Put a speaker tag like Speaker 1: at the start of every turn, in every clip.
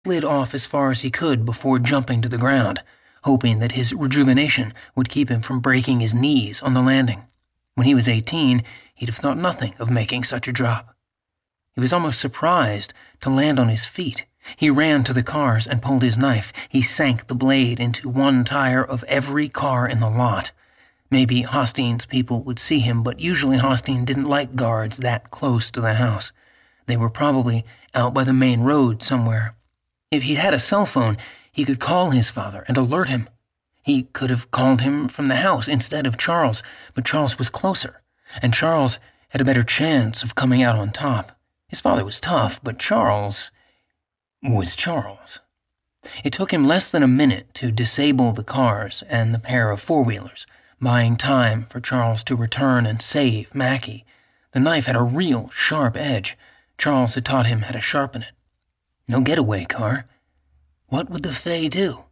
Speaker 1: slid off as far as he could before jumping to the ground, hoping that his rejuvenation would keep him from breaking his knees on the landing. When he was 18, he'd have thought nothing of making such a drop. He was almost surprised to land on his feet. He ran to the cars and pulled his knife. He sank the blade into one tire of every car in the lot. Maybe Hostein's people would see him, but usually Hostein didn't like guards that close to the house. They were probably out by the main road somewhere. If he'd had a cell phone, he could call his father and alert him. He could have called him from the house instead of Charles, but Charles was closer, and Charles had a better chance of coming out on top. His father was tough, but Charles was Charles. It took him less than a minute to disable the cars and the pair of four-wheelers, buying time for Charles to return and save Mackie. The knife had a real sharp edge. Charles had taught him how to sharpen it. No getaway car. What would the Fae do?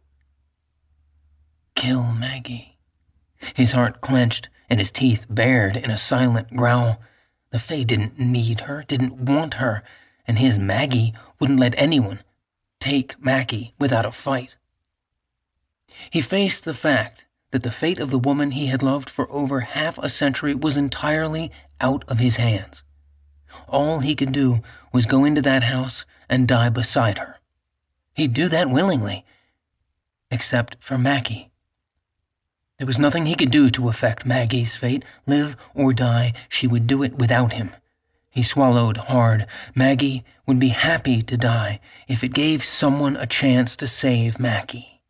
Speaker 1: Kill Maggie. His heart clenched and his teeth bared in a silent growl. The Fae didn't need her, didn't want her, and his Maggie wouldn't let anyone take Mackie without a fight. He faced the fact that the fate of the woman he had loved for over half a century was entirely out of his hands. All he could do was go into that house and die beside her. He'd do that willingly, except for Mackie. There was nothing he could do to affect Maggie's fate. Live or die, she would do it without him. He swallowed hard. Maggie would be happy to die if it gave someone a chance to save Mackie.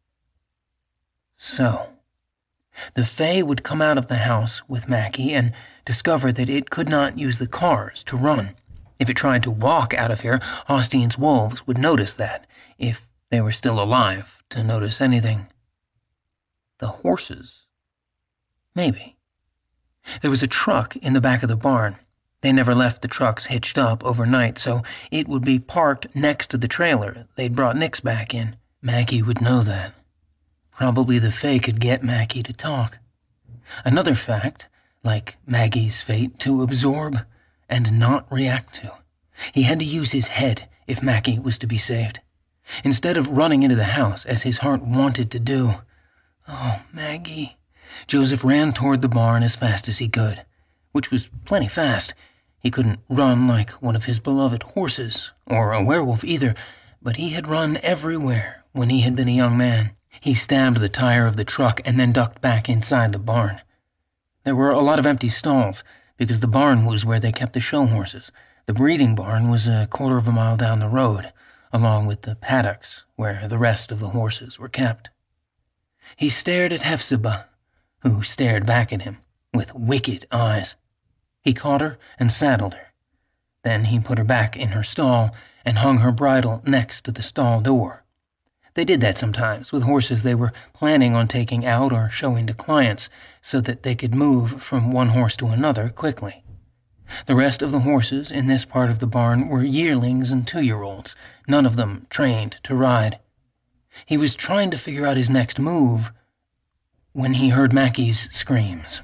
Speaker 1: So, the Fae would come out of the house with Mackie and discover that it could not use the cars to run. If it tried to walk out of here, Hostein's wolves would notice that, if they were still alive to notice anything. The horses? Maybe. There was a truck in the back of the barn. They never left the trucks hitched up overnight, so it would be parked next to the trailer they'd brought Nix back in. Mackie would know that. Probably the Fae could get Mackie to talk. Another fact, like Maggie's fate, to absorb and not react to. He had to use his head if Mackie was to be saved. Instead of running into the house as his heart wanted to do. Oh, Maggie. Joseph ran toward the barn as fast as he could, which was plenty fast. He couldn't run like one of his beloved horses, or a werewolf either, but he had run everywhere when he had been a young man. He stabbed the tire of the truck and then ducked back inside the barn. There were a lot of empty stalls, because the barn was where they kept the show horses. The breeding barn was a quarter of a mile down the road, along with the paddocks where the rest of the horses were kept. He stared at Hephzibah, who stared back at him with wicked eyes. He caught her and saddled her. Then he put her back in her stall and hung her bridle next to the stall door. They did that sometimes with horses they were planning on taking out or showing to clients so that they could move from one horse to another quickly. The rest of the horses in this part of the barn were yearlings and 2-year-olds, none of them trained to ride. He was trying to figure out his next move when he heard Mackie's screams.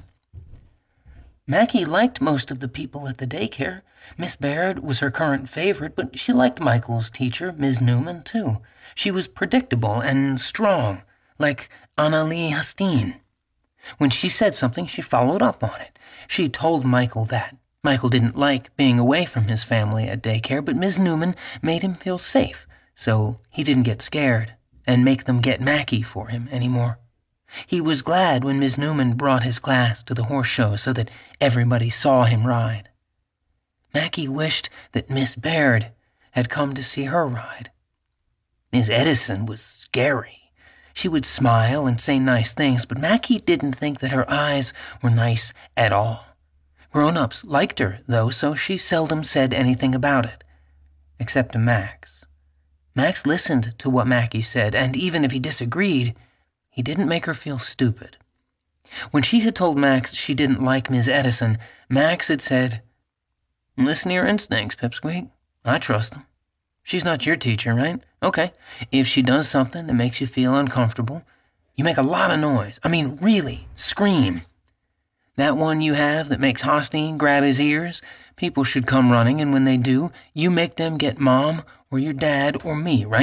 Speaker 1: Mackie liked most of the people at the daycare. Miss Baird was her current favorite, but she liked Michael's teacher, Ms. Newman, too. She was predictable and strong, like Annalie Hostein. When she said something, she followed up on it. She told Michael that. Michael didn't like being away from his family at daycare, but Ms. Newman made him feel safe, so he didn't get scared and make them get Mackie for him anymore. He was glad when Ms. Newman brought his class to the horse show so that everybody saw him ride. Mackie wished that Miss Baird had come to see her ride. Miss Edison was scary. She would smile and say nice things, but Mackie didn't think that her eyes were nice at all. Grown-ups liked her, though, so she seldom said anything about it, except to Max. Max listened to what Mackie said, and even if he disagreed, he didn't make her feel stupid. When she had told Max she didn't like Miss Edison, Max had said, "Listen to your instincts, Pipsqueak. I trust them. She's not your teacher, right? Okay. If she does something that makes you feel uncomfortable, you make a lot of noise. I mean, really, scream. That one you have that makes Hostein grab his ears, people should come running, and when they do, you make them get Mom or your dad or me, right?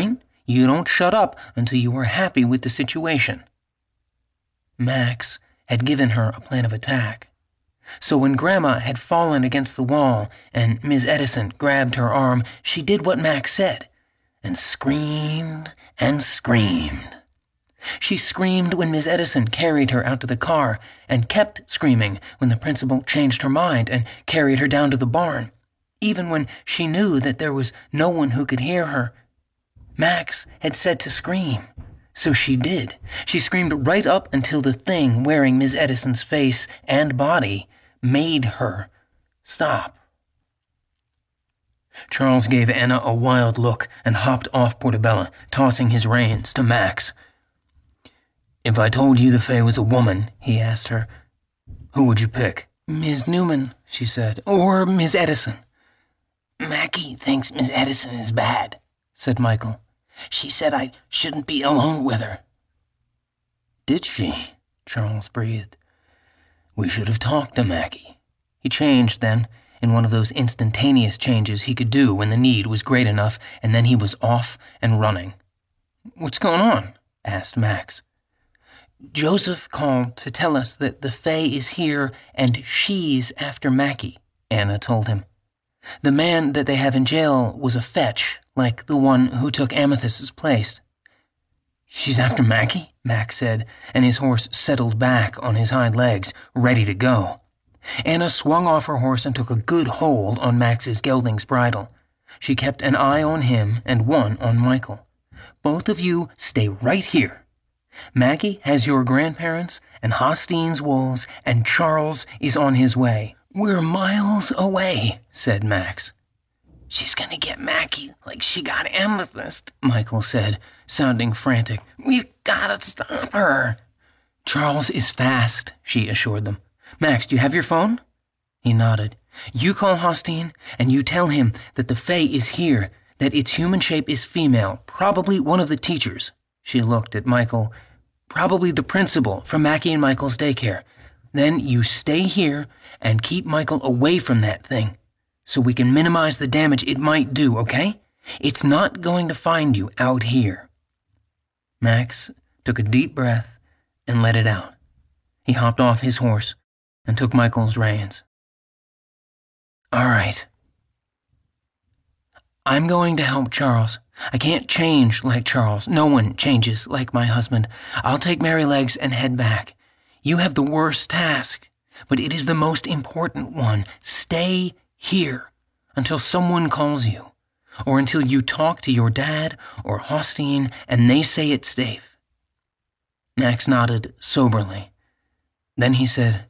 Speaker 1: You don't shut up until you are happy with the situation." Max had given her a plan of attack. So when Grandma had fallen against the wall and Miss Edison grabbed her arm, she did what Max said, and screamed and screamed. She screamed when Miss Edison carried her out to the car, and kept screaming when the principal changed her mind and carried her down to the barn, even when she knew that there was no one who could hear her. Max had said to scream, so she did. She screamed right up until the thing wearing Miss Edison's face and body made her stop. Charles gave Anna a wild look and hopped off Portobello, tossing his reins to Max. "If I told you the Fae was a woman," he asked her, "who would you pick?" "Miss Newman," she said, "or Miss Edison." "Mackie thinks Miss Edison is bad," said Michael. "She said I shouldn't be alone with her." "Did she?" Charles breathed. "We should have talked to Mackie." He changed then, in one of those instantaneous changes he could do when the need was great enough, and then he was off and running. "What's going on?" asked Max. "Joseph called to tell us that the Fae is here and she's after Mackie," Anna told him. "The man that they have in jail was a fetch, like the one who took Amethyst's place." "She's after Mackie?" Max said, and his horse settled back on his hind legs, ready to go. Anna swung off her horse and took a good hold on Max's gelding's bridle. She kept an eye on him and one on Michael. "Both of you stay right here. Mackie has your grandparents and Hostein's wolves, and Charles is on his way." "We're miles away," said Max. "She's gonna get Mackie like she got Amethyst," Michael said, sounding frantic. "We've gotta stop her." "Charles is fast," she assured them. "Max, do you have your phone?" He nodded. "You call Hostein, and you tell him that the Fae is here, that its human shape is female, probably one of the teachers." She looked at Michael. "Probably the principal from Mackie and Michael's daycare. Then you stay here and keep Michael away from that thing, so we can minimize the damage it might do, okay? It's not going to find you out here." Max took a deep breath and let it out. He hopped off his horse and took Michael's reins. "All right. I'm going to help Charles. I can't change like Charles. No one changes like my husband. I'll take Merrylegs and head back. You have the worst task, but it is the most important one. Stay here until someone calls you, or until you talk to your dad or Hostein and they say it's safe." Max nodded soberly. Then he said,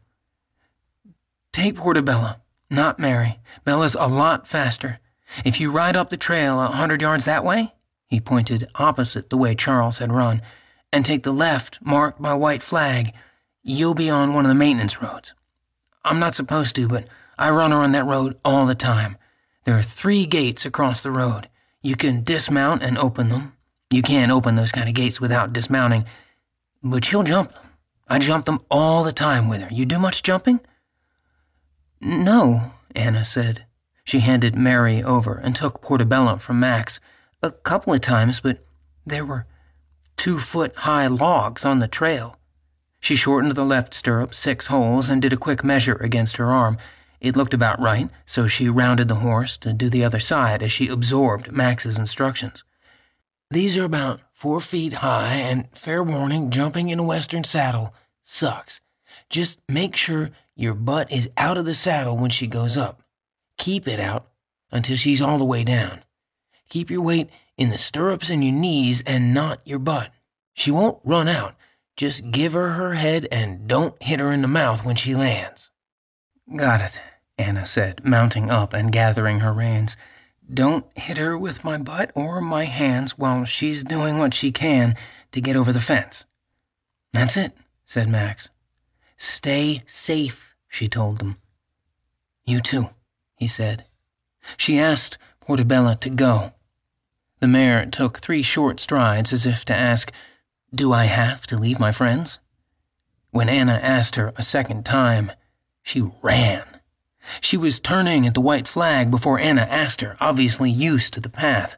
Speaker 1: "Take Portobello, not Mary. Bella's a lot faster. If you ride up the trail 100 yards that way," he pointed opposite the way Charles had run, "and take the left marked by white flag, you'll be on one of the maintenance roads. I'm not supposed to, but I run on that road all the time. There are 3 gates across the road. You can dismount and open them. You can't open those kind of gates without dismounting, but you'll jump them. I jump them all the time with her. You do much jumping?" "No," Anna said. She handed Mary over and took Portobello from Max. "A couple of times, but there were 2-foot-high logs on the trail." She shortened the left stirrup 6 holes and did a quick measure against her arm. It looked about right, so she rounded the horse to do the other side as she absorbed Max's instructions. "These are about 4 feet high, and fair warning, jumping in a western saddle sucks. Just make sure your butt is out of the saddle when she goes up. Keep it out until she's all the way down. Keep your weight in the stirrups and your knees and not your butt. She won't run out. Just give her her head and don't hit her in the mouth when she lands." "Got it," Anna said, mounting up and gathering her reins. "Don't hit her with my butt or my hands while she's doing what she can to get over the fence." "That's it," said Max. "Stay safe," she told them. "You too," he said. She asked Portobello to go. The mare took 3 short strides as if to ask, "Do I have to leave my friends?" When Anna asked her a second time, she ran. She was turning at the white flag before Anna asked her, obviously used to the path.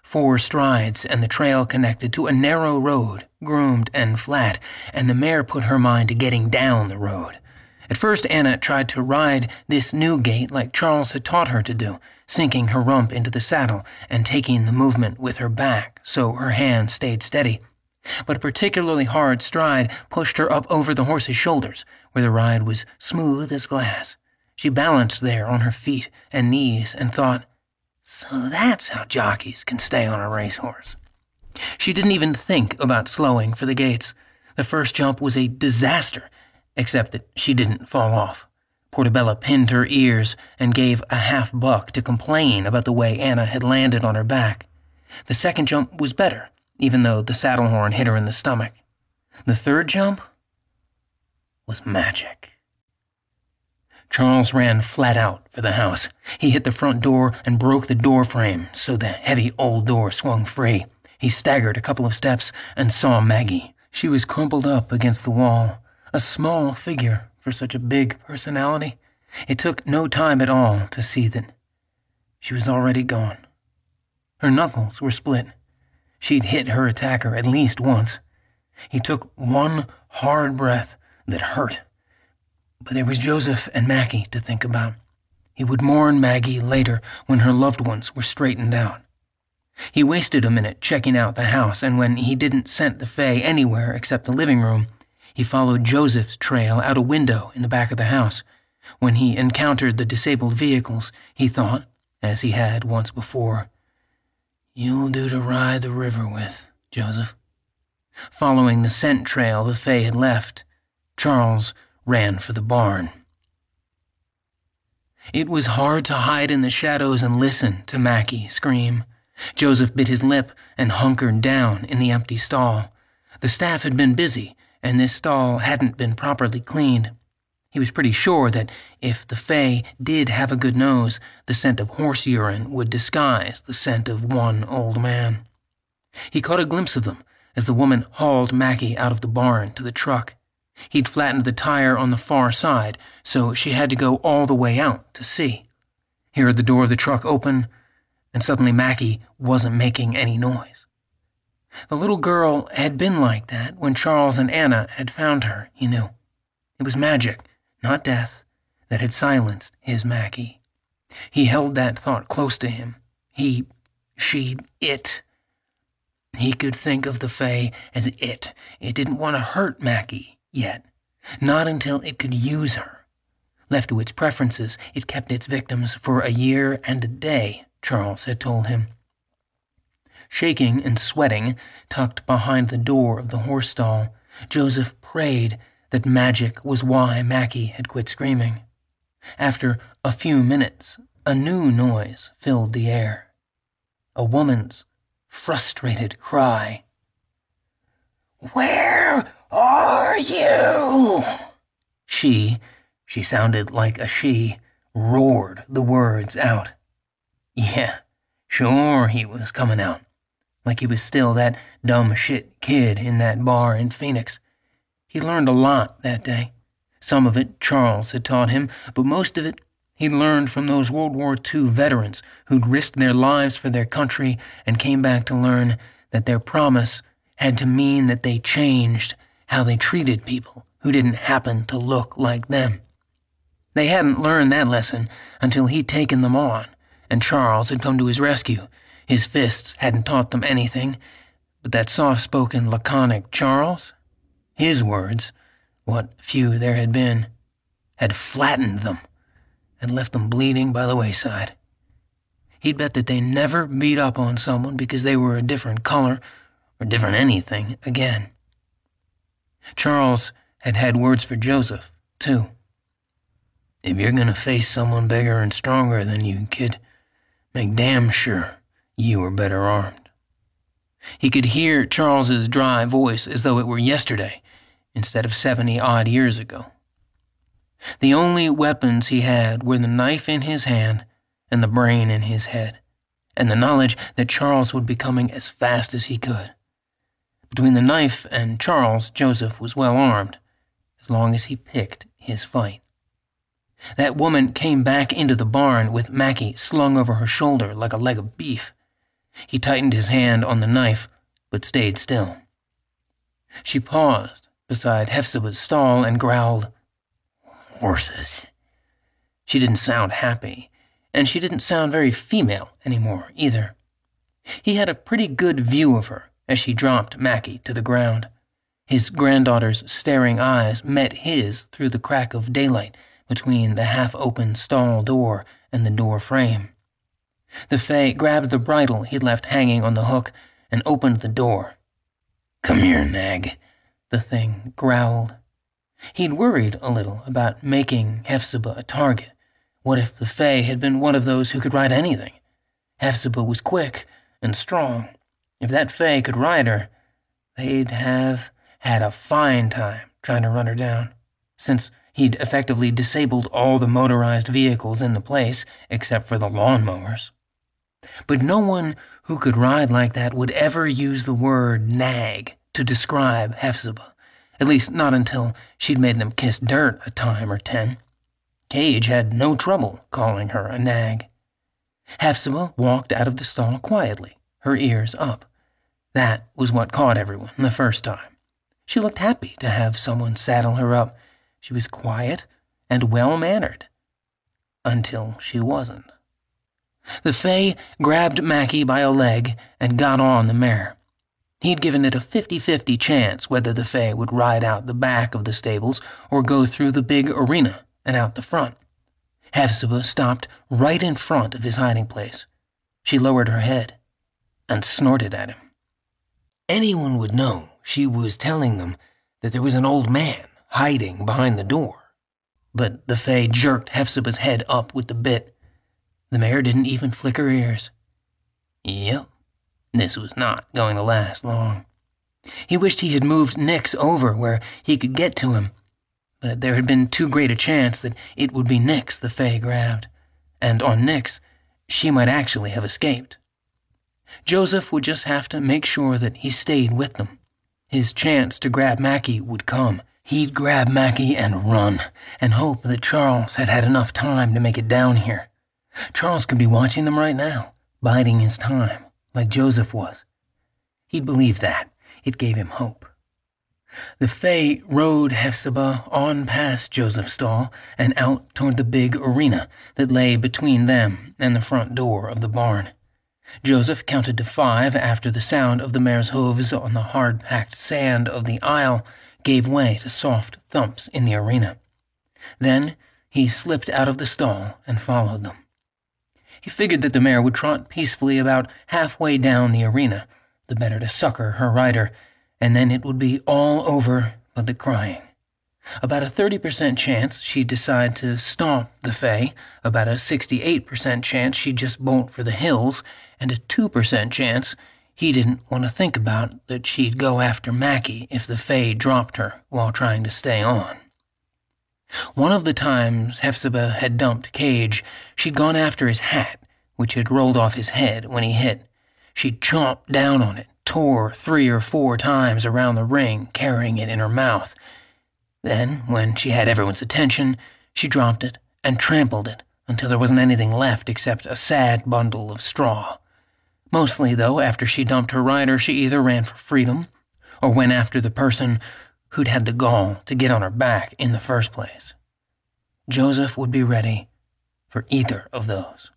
Speaker 1: 4 strides, and the trail connected to a narrow road, groomed and flat, and the mare put her mind to getting down the road. At first, Anna tried to ride this new gait like Charles had taught her to do, sinking her rump into the saddle and taking the movement with her back so her hand stayed steady. But a particularly hard stride pushed her up over the horse's shoulders, where the ride was smooth as glass. She balanced there on her feet and knees and thought, so that's how jockeys can stay on a racehorse. She didn't even think about slowing for the gates. The first jump was a disaster, except that she didn't fall off. Portobello pinned her ears and gave a half-buck to complain about the way Anna had landed on her back. The second jump was better, even though the saddle horn hit her in the stomach. The third jump was magic. Charles ran flat out for the house. He hit the front door and broke the door frame so the heavy old door swung free. He staggered a couple of steps and saw Maggie. She was crumpled up against the wall, a small figure for such a big personality. It took no time at all to see that she was already gone. Her knuckles were split. She'd hit her attacker at least once. He took one hard breath that hurt. But there was Joseph and Mackie to think about. He would mourn Maggie later when her loved ones were straightened out. He wasted a minute checking out the house, and when he didn't scent the Fae anywhere except the living room, he followed Joseph's trail out a window in the back of the house. When he encountered the disabled vehicles, he thought, as he had once before, "You'll do to ride the river with, Joseph." Following the scent trail the Fae had left, Charles ran for the barn. It was hard to hide in the shadows and listen to Mackie scream. Joseph bit his lip and hunkered down in the empty stall. The staff had been busy, and this stall hadn't been properly cleaned. He was pretty sure that if the Fae did have a good nose, the scent of horse urine would disguise the scent of one old man. He caught a glimpse of them as the woman hauled Mackie out of the barn to the truck. He'd flattened the tire on the far side, so she had to go all the way out to see. He heard the door of the truck open, and suddenly Mackie wasn't making any noise. The little girl had been like that when Charles and Anna had found her, he knew. It was magic, not death, that had silenced his Mackie. He held that thought close to him. It. He could think of the Fae as it. It didn't want to hurt Mackie yet, not until it could use her. Left to its preferences, it kept its victims for a year and a day, Charles had told him. Shaking and sweating, tucked behind the door of the horse stall, Joseph prayed that magic was why Mackie had quit screaming. After a few minutes, a new noise filled the air. A woman's frustrated cry. "Where are you?" She sounded like a she, roared the words out. Yeah, sure he was coming out. Like he was still that dumb shit kid in that bar in Phoenix. He learned a lot that day. Some of it Charles had taught him, but most of it he'd learned from those World War II veterans who'd risked their lives for their country and came back to learn that their promise had to mean that they changed how they treated people who didn't happen to look like them. They hadn't learned that lesson until he'd taken them on, and Charles had come to his rescue. His fists hadn't taught them anything, but that soft-spoken, laconic Charles, his words, what few there had been, had flattened them and left them bleeding by the wayside. He'd bet that they never beat up on someone because they were a different color or different anything again. Charles had had words for Joseph, too. "If you're going to face someone bigger and stronger than you, kid, make damn sure you are better armed." He could hear Charles's dry voice as though it were yesterday instead of 70-odd years ago. The only weapons he had were the knife in his hand and the brain in his head, and the knowledge that Charles would be coming as fast as he could. Between the knife and Charles, Joseph was well armed, as long as he picked his fight. That woman came back into the barn with Mackie slung over her shoulder like a leg of beef. He tightened his hand on the knife, but stayed still. She paused beside Hephzibah's stall and growled, "Horses." She didn't sound happy, and she didn't sound very female anymore either. He had a pretty good view of her as she dropped Mackie to the ground. His granddaughter's staring eyes met his through the crack of daylight between the half-open stall door and the door frame. The Fae grabbed the bridle he'd left hanging on the hook and opened the door. "Come here, nag," the thing growled. He'd worried a little about making Hephzibah a target. What if the Fae had been one of those who could ride anything? Hephzibah was quick and strong. If that Fae could ride her, they'd have had a fine time trying to run her down, since he'd effectively disabled all the motorized vehicles in the place except for the lawnmowers. But no one who could ride like that would ever use the word nag to describe Hephzibah, at least not until she'd made them kiss dirt a time or 10. Cage had no trouble calling her a nag. Hephzibah walked out of the stall quietly, her ears up. That was what caught everyone the first time. She looked happy to have someone saddle her up. She was quiet and well-mannered. Until she wasn't. The Fae grabbed Mackie by a leg and got on the mare. He'd given it a 50-50 chance whether the Fae would ride out the back of the stables or go through the big arena and out the front. Hephzibah stopped right in front of his hiding place. She lowered her head and snorted at him. Anyone would know she was telling them that there was an old man hiding behind the door. But the Fae jerked Hephzibah's head up with the bit. The mare didn't even flick her ears. Yep, this was not going to last long. He wished he had moved Nyx over where he could get to him, but there had been too great a chance that it would be Nyx the Fae grabbed, and on Nyx, she might actually have escaped. Joseph would just have to make sure that he stayed with them. His chance to grab Mackie would come. He'd grab Mackie and run, and hope that Charles had had enough time to make it down here. Charles could be watching them right now, biding his time, like Joseph was. He'd believe that. It gave him hope. The Fae rode Hephzibah on past Joseph's stall and out toward the big arena that lay between them and the front door of the barn. Joseph counted to 5 after the sound of the mare's hooves on the hard-packed sand of the aisle gave way to soft thumps in the arena. Then he slipped out of the stall and followed them. He figured that the mare would trot peacefully about halfway down the arena, the better to succor her rider, and then it would be all over but the crying. About a 30% chance she'd decide to stomp the Fae, about a 68% chance she'd just bolt for the hills, and a 2% chance he didn't want to think about that she'd go after Mackie if the Fae dropped her while trying to stay on. One of the times Hephzibah had dumped Cage, she'd gone after his hat, which had rolled off his head when he hit. She'd chomped down on it, tore 3 or 4 times around the ring, carrying it in her mouth. Then, when she had everyone's attention, she dropped it and trampled it until there wasn't anything left except a sad bundle of straw. Mostly, though, after she dumped her rider, she either ran for freedom or went after the person who'd had the gall to get on her back in the first place. Joseph would be ready for either of those.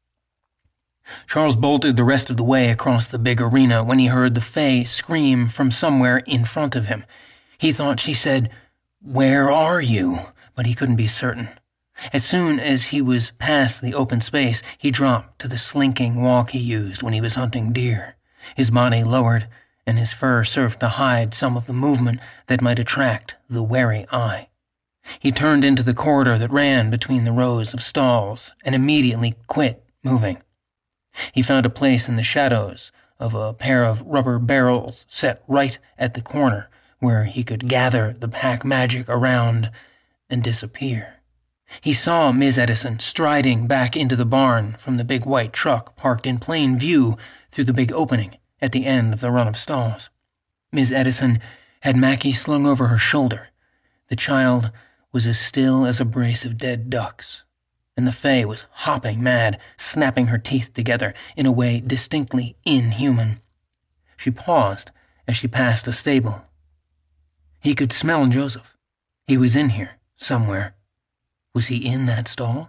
Speaker 1: Charles bolted the rest of the way across the big arena when he heard the Fae scream from somewhere in front of him. He thought she said, "Where are you?" but he couldn't be certain. As soon as he was past the open space, he dropped to the slinking walk he used when he was hunting deer. His body lowered, and his fur served to hide some of the movement that might attract the wary eye. He turned into the corridor that ran between the rows of stalls and immediately quit moving. He found a place in the shadows of a pair of rubber barrels set right at the corner where he could gather the pack magic around and disappear. He saw Ms. Edison striding back into the barn from the big white truck parked in plain view through the big opening at the end of the run of stalls. Ms. Edison had Mackie slung over her shoulder. The child was as still as a brace of dead ducks. and the Fae was hopping mad, snapping her teeth together in a way distinctly inhuman. She paused as she passed a stable. He could smell Joseph. He was in here, somewhere. Was he in that stall?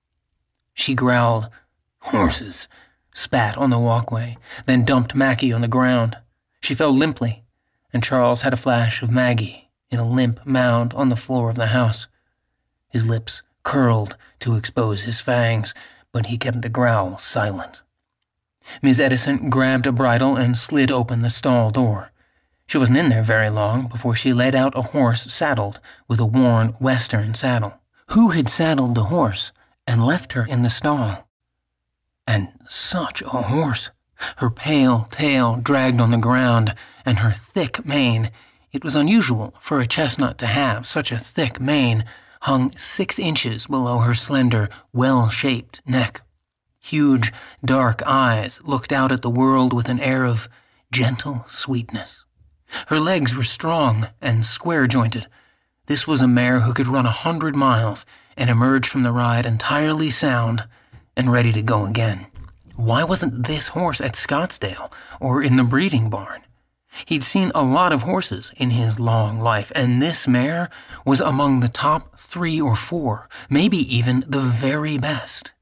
Speaker 1: She growled, "Horses," spat on the walkway, then dumped Mackie on the ground. She fell limply, and Charles had a flash of Maggie in a limp mound on the floor of the house. His lips curled to expose his fangs, but he kept the growl silent. Miss Edison grabbed a bridle and slid open the stall door. She wasn't in there very long before she led out a horse saddled with a worn western saddle. Who had saddled the horse and left her in the stall? And such a horse! Her pale tail dragged on the ground, and her thick mane, it was unusual for a chestnut to have such a thick mane, hung 6 inches below her slender, well-shaped neck. Huge, dark eyes looked out at the world with an air of gentle sweetness. Her legs were strong and square-jointed. This was a mare who could run 100 miles and emerge from the ride entirely sound and ready to go again. Why wasn't this horse at Scottsdale or in the breeding barn? He'd seen a lot of horses in his long life, and this mare was among the top 3 or 4, maybe even the very best.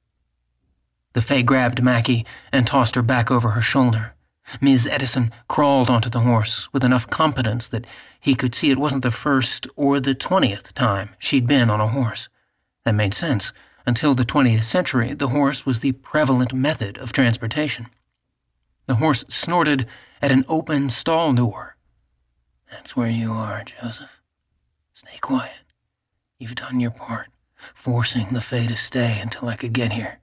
Speaker 1: The Fae grabbed Mackie and tossed her back over her shoulder. Ms. Edison crawled onto the horse with enough competence that he could see it wasn't the first or the 20th time she'd been on a horse. That made sense. Until the 20th century, the horse was the prevalent method of transportation. The horse snorted at an open stall door. "That's where you are, Joseph. Stay quiet. You've done your part, forcing the Fae to stay until I could get here.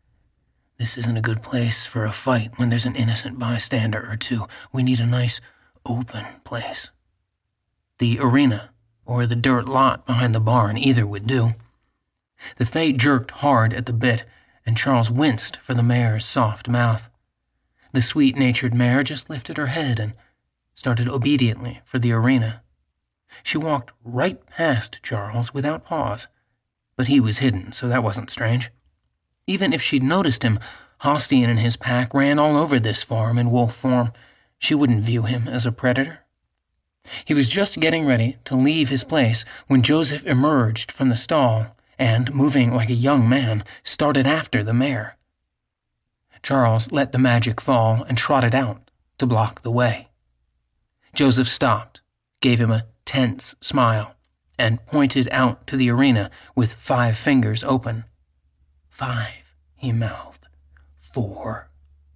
Speaker 1: This isn't a good place for a fight when there's an innocent bystander or two. We need a nice, open place. The arena, or the dirt lot behind the barn, either would do." The Fae jerked hard at the bit, and Charles winced for the mare's soft mouth. The sweet-natured mare just lifted her head and started obediently for the arena. She walked right past Charles without pause, but he was hidden, so that wasn't strange. Even if she'd noticed him, Hostian and his pack ran all over this farm in wolf form. She wouldn't view him as a predator. He was just getting ready to leave his place when Joseph emerged from the stall and, moving like a young man, started after the mare. Charles let the magic fall and trotted out to block the way. Joseph stopped, gave him a tense smile, and pointed out to the arena with 5 fingers open. 5, he mouthed. 4,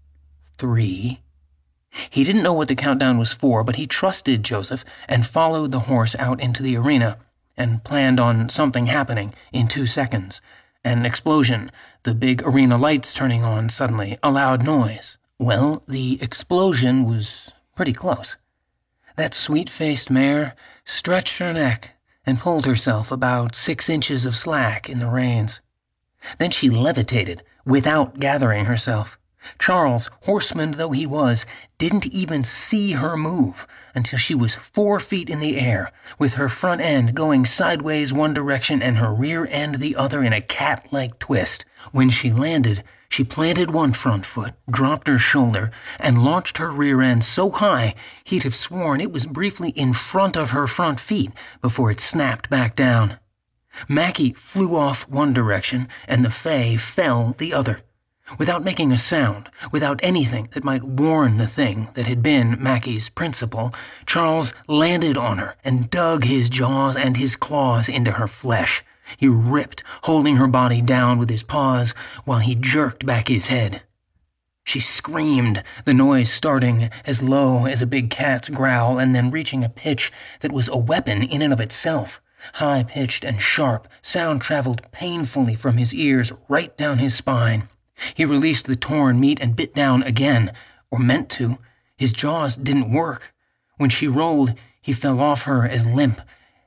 Speaker 1: 3. He didn't know what the countdown was for, but he trusted Joseph and followed the horse out into the arena and planned on something happening in 2 seconds. An explosion, the big arena lights turning on suddenly, a loud noise. Well, the explosion was pretty close. That sweet-faced mare stretched her neck and pulled herself about 6 inches of slack in the reins. Then she levitated without gathering herself. Charles, horseman though he was, didn't even see her move until she was 4 feet in the air, with her front end going sideways one direction and her rear end the other in a cat-like twist. When she landed, she planted one front foot, dropped her shoulder, and launched her rear end so high he'd have sworn it was briefly in front of her front feet before it snapped back down. Mackie flew off one direction, and the Fae fell the other. Without making a sound, without anything that might warn the thing that had been Mackie's principal, Charles landed on her and dug his jaws and his claws into her flesh. He ripped, holding her body down with his paws while he jerked back his head. She screamed, the noise starting as low as a big cat's growl and then reaching a pitch that was a weapon in and of itself. High-pitched and sharp, sound traveled painfully from his ears right down his spine. He released the torn meat and bit down again, or meant to. His jaws didn't work. When she rolled, he fell off her as limp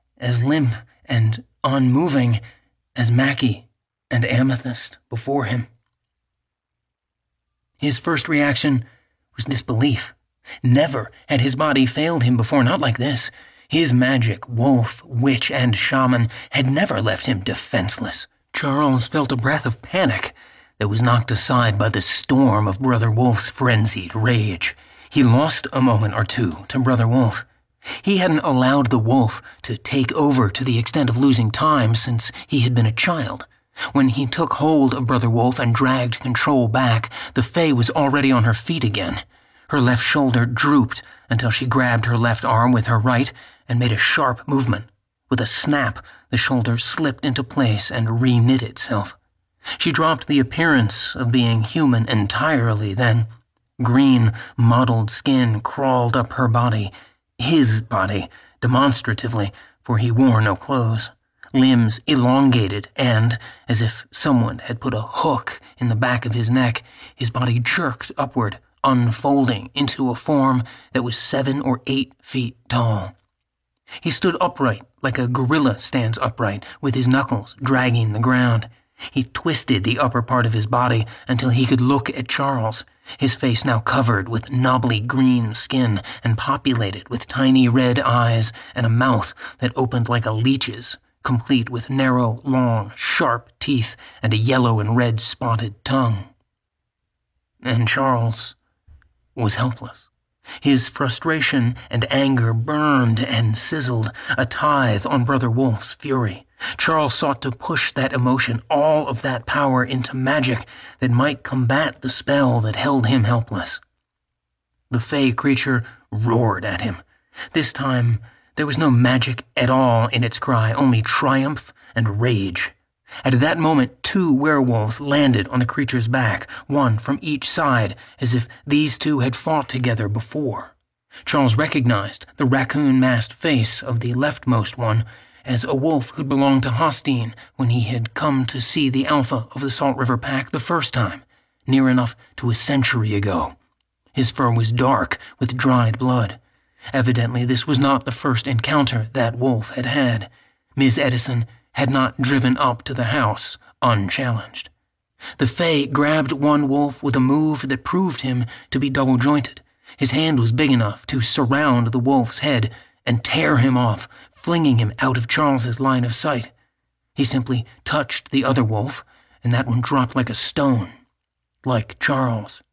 Speaker 1: and unmoving as Mackie and Amethyst before him. His first reaction was disbelief. Never had his body failed him before, not like this. His magic, wolf, witch, and shaman had never left him defenseless, Charles felt a breath of panic that was knocked aside by the storm of Brother Wolf's frenzied rage. He lost a moment or two to Brother Wolf. He hadn't allowed the wolf to take over to the extent of losing time since he had been a child. When he took hold of Brother Wolf and dragged control back, the Fae was already on her feet again. Her left shoulder drooped until she grabbed her left arm with her right and made a sharp movement. With a snap, the shoulder slipped into place and reknit itself. She dropped the appearance of being human entirely then. Green, mottled skin crawled up her body, his body, demonstratively, for he wore no clothes. Limbs elongated and, as if someone had put a hook in the back of his neck, his body jerked upward, unfolding into a form that was 7 or 8 feet tall. He stood upright, like a gorilla stands upright, with his knuckles dragging the ground. He twisted the upper part of his body until he could look at Charles, his face now covered with knobbly green skin and populated with tiny red eyes and a mouth that opened like a leech's, complete with narrow, long, sharp teeth and a yellow and red spotted tongue. And Charles was helpless. His frustration and anger burned and sizzled, a tithe on Brother Wolf's fury. Charles sought to push that emotion, all of that power, into magic that might combat the spell that held him helpless. The Fae creature roared at him. This time, there was no magic at all in its cry, only triumph and rage. At that moment, 2 werewolves landed on the creature's back, one from each side, as if these two had fought together before. Charles recognized the raccoon-masked face of the leftmost one as a wolf who'd belonged to Hostine when he had come to see the alpha of the Salt River Pack the first time, near enough to a century ago. His fur was dark with dried blood. Evidently, this was not the first encounter that wolf had had. Ms. Edison had not driven up to the house unchallenged. The Fae grabbed one wolf with a move that proved him to be double-jointed. His hand was big enough to surround the wolf's head and tear him off, flinging him out of Charles's line of sight. He simply touched the other wolf, and that one dropped like a stone, like Charles.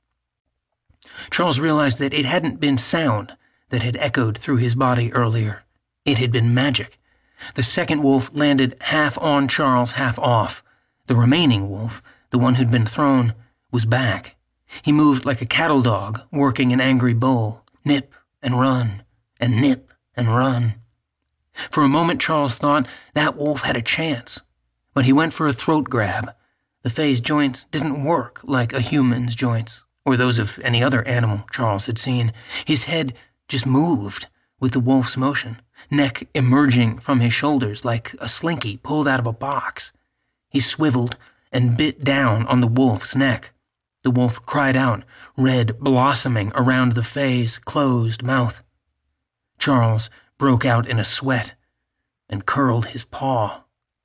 Speaker 1: Charles realized that it hadn't been sound that had echoed through his body earlier. It had been magic. The second wolf landed half on Charles, half off. The remaining wolf, the one who'd been thrown, was back. He moved like a cattle dog working an angry bull, nip and run, and nip and run. For a moment Charles thought that wolf had a chance, but he went for a throat grab. The Fae's joints didn't work like a human's joints, or those of any other animal Charles had seen. His head just moved with the wolf's motion, neck emerging from his shoulders like a slinky pulled out of a box. He swiveled and bit down on the wolf's neck. The wolf cried out, red blossoming around the Fae's closed mouth. Charles broke out in a sweat and curled his paw.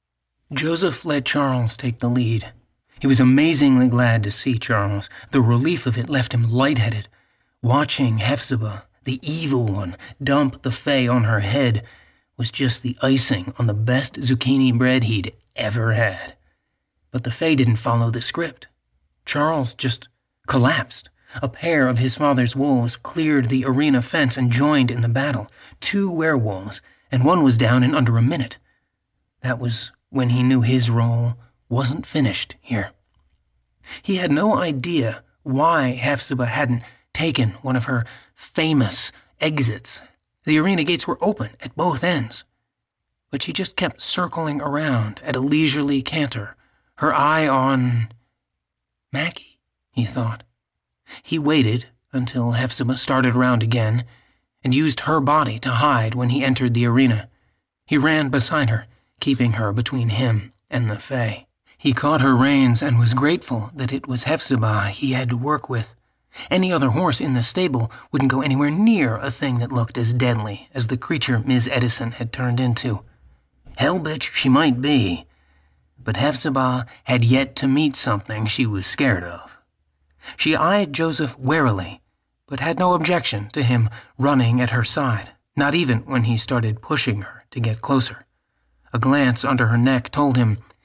Speaker 1: Joseph let Charles take the lead. He was amazingly glad to see Charles. The relief of it left him lightheaded. Watching Hephzibah, the evil one, dump the Fae on her head was just the icing on the best zucchini bread he'd ever had. But the Fae didn't follow the script. Charles just collapsed. A pair of his father's wolves cleared the arena fence and joined in the battle. 2 werewolves, and one was down in under a minute. That was when he knew his role wasn't finished here. He had no idea why Hephzibah hadn't taken one of her famous exits. The arena gates were open at both ends. But she just kept circling around at a leisurely canter, her eye on Maggie, he thought. He waited until Hephzibah started around again and used her body to hide when he entered the arena. He ran beside her, keeping her between him and the Fae. He caught her reins and was grateful that it was Hephzibah he had to work with. Any other horse in the stable wouldn't go anywhere near a thing that looked as deadly as the creature Ms. Edison had turned into. Hell bitch she might be, but Hephzibah had yet to meet something she was scared of. She eyed Joseph warily, but had no objection to him running at her side, not even when he started pushing her to get closer. A glance under her neck told him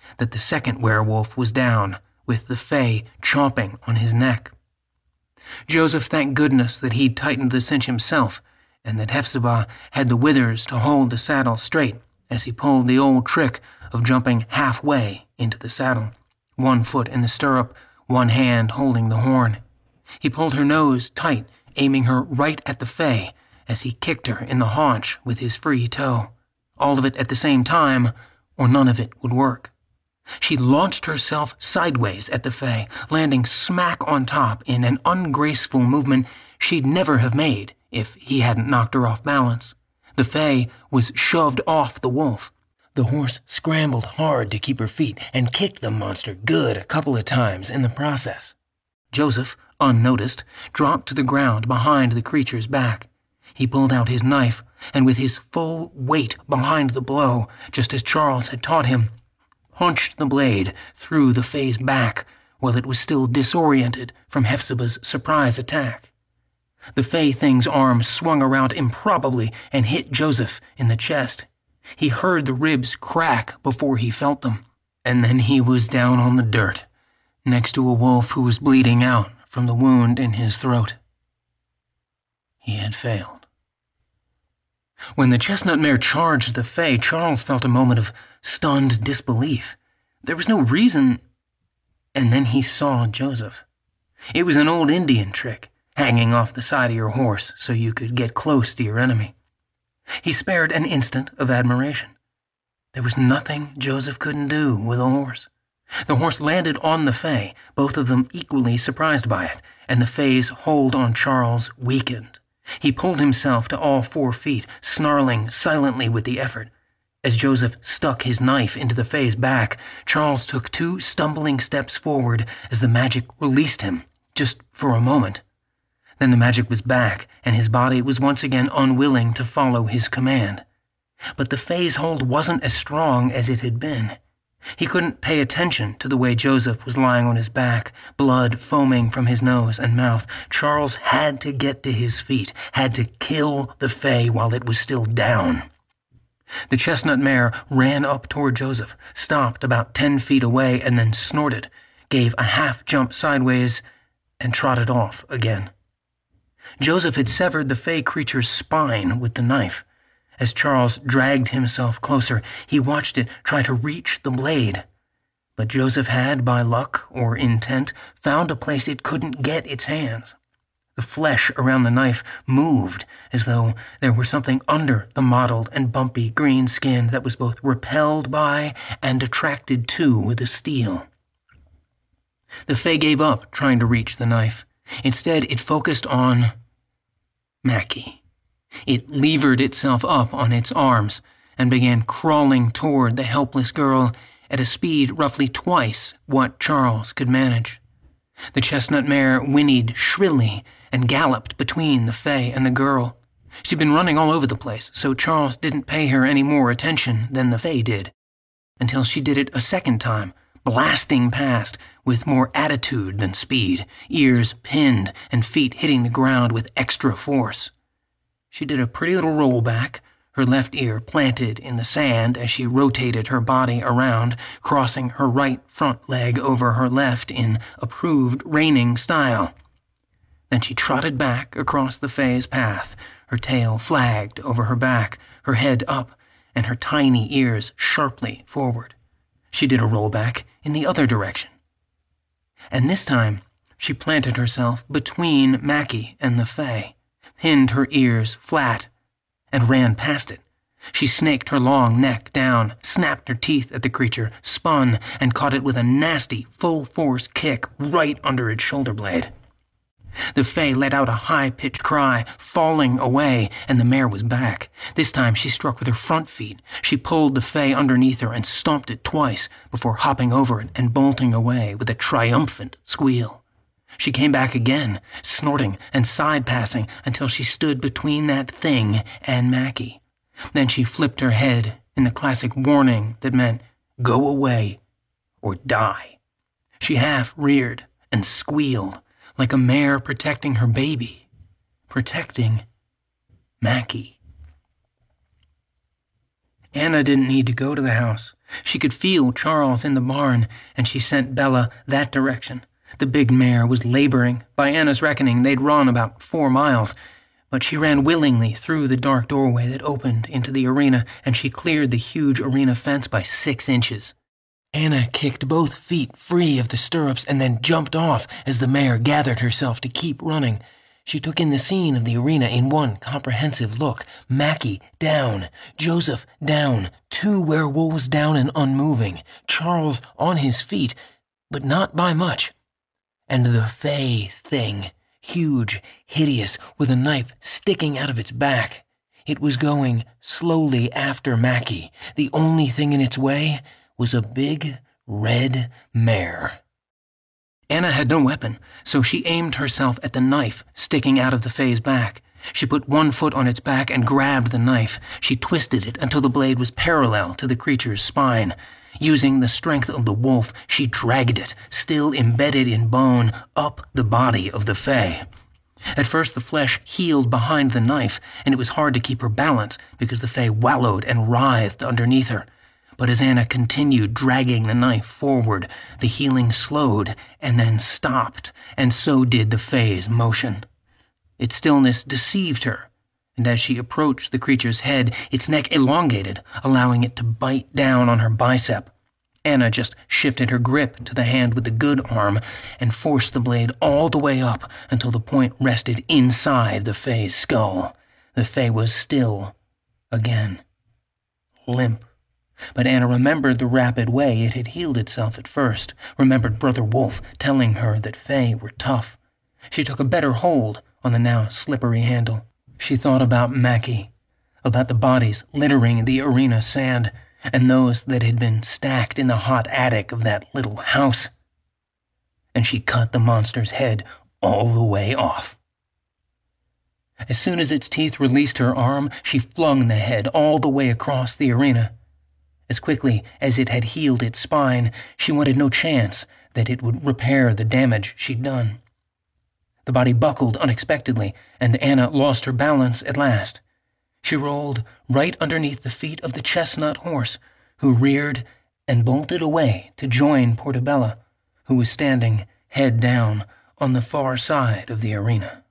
Speaker 1: that the second werewolf was down, with the Fae chomping on his neck. Joseph thanked goodness that he'd tightened the cinch himself, and that Hephzibah had the withers to hold the saddle straight as he pulled the old trick of jumping halfway into the saddle, one foot in the stirrup, one hand holding the horn. He pulled her nose tight, aiming her right at the Fae as he kicked her in the haunch with his free toe. All of it at the same time, or none of it would work. She launched herself sideways at the Fae, landing smack on top in an ungraceful movement she'd never have made if he hadn't knocked her off balance. The Fae was shoved off the wolf. The horse scrambled hard to keep her feet and kicked the monster good a couple of times in the process. Joseph, unnoticed, dropped to the ground behind the creature's back. He pulled out his knife, and with his full weight behind the blow, just as Charles had taught him, punched the blade through the Fae's back while it was still disoriented from Hephzibah's surprise attack. The Fae thing's arm swung around improbably and hit Joseph in the chest. He heard the ribs crack before he felt them, and then he was down on the dirt, next to a wolf who was bleeding out from the wound in his throat. He had failed. When the chestnut mare charged the Fae, Charles felt a moment of stunned disbelief. There was no reason, and then he saw Joseph. It was an old Indian trick, hanging off the side of your horse so you could get close to your enemy. He spared an instant of admiration. There was nothing Joseph couldn't do with a horse. The horse landed on the Fae, both of them equally surprised by it, and the Fae's hold on Charles weakened. He pulled himself to all 4 feet, snarling silently with the effort. As Joseph stuck his knife into the Fae's back, Charles took 2 stumbling steps forward as the magic released him, just for a moment. Then the magic was back, and his body was once again unwilling to follow his command. But the Fae's hold wasn't as strong as it had been. He couldn't pay attention to the way Joseph was lying on his back, blood foaming from his nose and mouth. Charles had to get to his feet, had to kill the Fae while it was still down. The chestnut mare ran up toward Joseph, stopped about 10 feet away, and then snorted, gave a half-jump sideways, and trotted off again. Joseph had severed the Fae creature's spine with the knife. As Charles dragged himself closer, he watched it try to reach the blade. But Joseph had, by luck or intent, found a place it couldn't get its hands. The flesh around the knife moved as though there were something under the mottled and bumpy green skin that was both repelled by and attracted to the steel. The Fae gave up trying to reach the knife. Instead, it focused on Mackie. It levered itself up on its arms and began crawling toward the helpless girl at a speed roughly twice what Charles could manage. The chestnut mare whinnied shrilly and galloped between the Fae and the girl. She'd been running all over the place, so Charles didn't pay her any more attention than the Fae did, until she did it a second time, blasting past with more attitude than speed, ears pinned and feet hitting the ground with extra force. She did a pretty little rollback, her left ear planted in the sand as she rotated her body around, crossing her right front leg over her left in approved reining style. Then she trotted back across the Fae's path, her tail flagged over her back, her head up, and her tiny ears sharply forward. She did a rollback in the other direction. And this time, she planted herself between Mackie and the Fae, pinned her ears flat, and ran past it. She snaked her long neck down, snapped her teeth at the creature, spun, and caught it with a nasty, full-force kick right under its shoulder blade. The Fae let out a high-pitched cry, falling away, and the mare was back. This time she struck with her front feet. She pulled the Fae underneath her and stomped it twice before hopping over it and bolting away with a triumphant squeal. She came back again, snorting and side-passing until she stood between that thing and Mackie. Then she flipped her head in the classic warning that meant, go away or die. She half-reared and squealed, like a mare protecting her baby, protecting Mackie. Anna didn't need to go to the house. She could feel Charles in the barn, and she sent Bella that direction. The big mare was laboring. By Anna's reckoning, they'd run about 4 miles. But she ran willingly through the dark doorway that opened into the arena, and she cleared the huge arena fence by 6 inches. Anna kicked both feet free of the stirrups and then jumped off as the mare gathered herself to keep running. She took in the scene of the arena in one comprehensive look. Mackie down, Joseph down, 2 werewolves down and unmoving, Charles on his feet, but not by much. And the fey thing, huge, hideous, with a knife sticking out of its back. It was going slowly after Mackie. The only thing in its way was a big red mare. Anna had no weapon, so she aimed herself at the knife sticking out of the fey's back. She put one foot on its back and grabbed the knife. She twisted it until the blade was parallel to the creature's spine. Using the strength of the wolf, she dragged it, still embedded in bone, up the body of the fey. At first the flesh healed behind the knife, and it was hard to keep her balance because the fey wallowed and writhed underneath her. But as Anna continued dragging the knife forward, the healing slowed and then stopped, and so did the fey's motion. Its stillness deceived her, and as she approached the creature's head, its neck elongated, allowing it to bite down on her bicep. Anna just shifted her grip to the hand with the good arm and forced the blade all the way up until the point rested inside the fey's skull. The fey was still again, limp. But Anna remembered the rapid way it had healed itself at first, remembered Brother Wolf telling her that fey were tough. She took a better hold on the now slippery handle. She thought about Mackie, about the bodies littering the arena sand, and those that had been stacked in the hot attic of that little house. And she cut the monster's head all the way off. As soon as its teeth released her arm, she flung the head all the way across the arena. As quickly as it had healed its spine, she wanted no chance that it would repair the damage she'd done. The body buckled unexpectedly, and Anna lost her balance at last. She rolled right underneath the feet of the chestnut horse, who reared and bolted away to join Portabella, who was standing head down on the far side of the arena.